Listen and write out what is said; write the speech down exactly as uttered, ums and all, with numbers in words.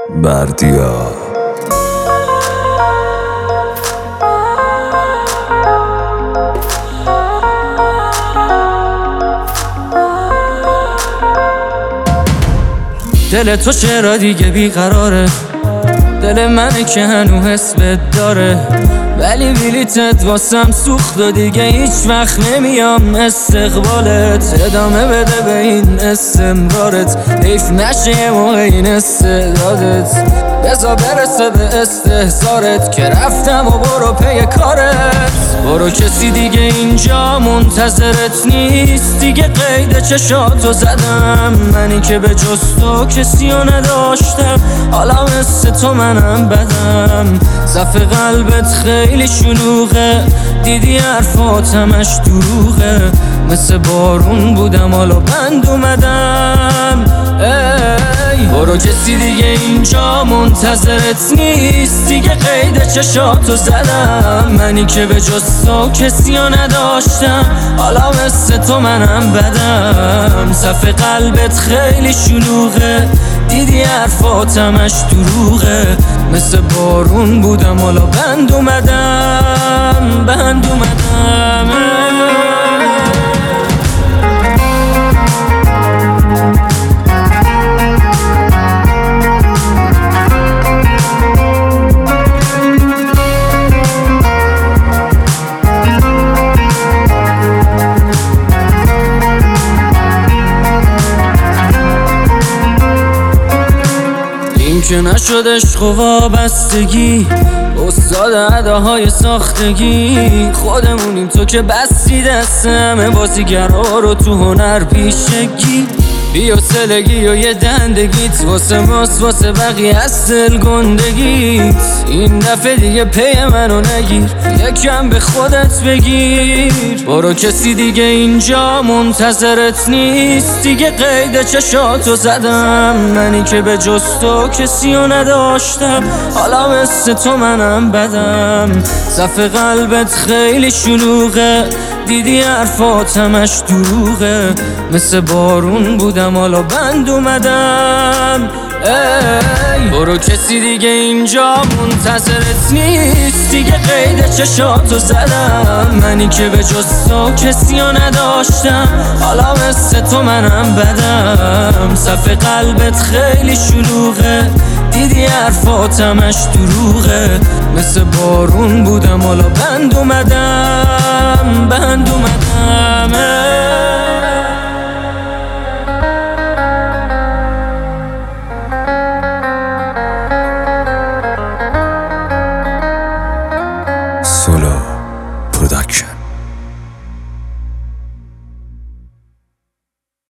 بردیا دل تو چرا دیگه بیقراره، دل منه که هنو حس بد داره، ولی بلیتت واسم سوخت و دیگه هیچ وقت نمیام استقبالت. ادامه بده به این استمرارت، حیف نشه یه موقع این استعدادت. بذار برسه به استحضارت که رفتم و برو پی کارت. برو کسی دیگه اینجا منتظرت نیست، دیگه قید چشاتو زدم. منی که به جز تو کسی رو نداشتم، حالا مثل تو منم بدم. صف قلبت خیلی شلوغه، دیدی حرفات همش دروغه. مثل بارون بودم حالا بند اومدم. ای برو کسی دیگه اینجا منتظرت نیست، دیگه قید چشاتو زدم. منی که به جز تو کسی رو نداشتم، حالا مثل تو منم بدم. صف قلبت خیلی شلوغه، دیدی حرفات همش دروغه. مثل بارون بودم حالا بند اومدم، بند اومدم. این که نشد عشق و وابستگی، استاد اداهای ساختگی. خودمونیم تو که بستی دست همه بازیگرها رو تو هنر پیشگی. بیا سلگی و یه دندگیت واسه ماست، واسه بقیه از دل گندگیت. این دفعه دیگه پی منو نگیر، یکم به خودت بگیر. برو کسی دیگه اینجا منتظرت نیست، دیگه قید چشاتو زدم. منی که به جز تو کسی رو نداشتم، حالا مثل تو منم بدم. صف قلبت خیلی شلوغه، دیدی حرفات همش دروغه. مثل بارون بودم حالا بند اومدم. ای برو کسی دیگه اینجا منتظرت نیست، دیگه قید چشاتو زدم. منی که به جز تو کسی رو نداشتم، حالا مثل تو منم بدم. صف قلبت خیلی شلوغه، دیدی حرفات همش دروغه. مثل بارون بودم حالا بند اومدم، بند اومدم.